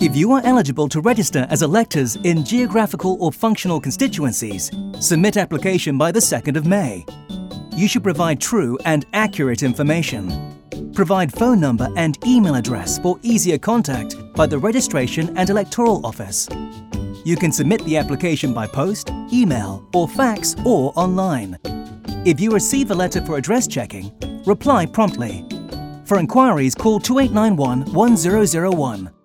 If you are eligible to register as electors in geographical or functional constituencies, submit application by the 2nd of May. You should provide true and accurate information. Provide phone number and email address for easier contact by the Registration and Electoral Office. You can submit the application by post, email or fax or online. If you receive a letter for address checking, reply promptly. For inquiries, call 2891 1001.